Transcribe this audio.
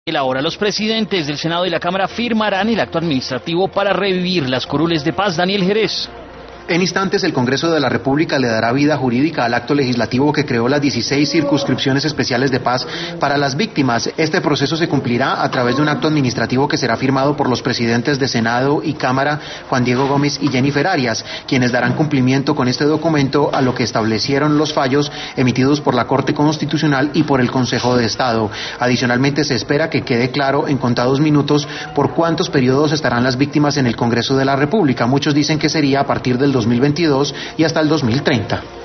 Ahora los presidentes del Senado y la Cámara firmarán el acto administrativo para revivir las curules de paz. Daniel Jerez. En instantes, el Congreso de la República le dará vida jurídica al acto legislativo que creó las 16 circunscripciones especiales de paz para las víctimas. Este proceso se cumplirá a través de un acto administrativo que será firmado por los presidentes de Senado y Cámara, Juan Diego Gómez y Jennifer Arias, quienes darán cumplimiento con este documento a lo que establecieron los fallos emitidos por la Corte Constitucional y por el Consejo de Estado. Adicionalmente, se espera que quede claro en contados minutos por cuántos periodos estarán las víctimas en el Congreso de la República. Muchos dicen que sería a partir del 2022 y hasta el 2030.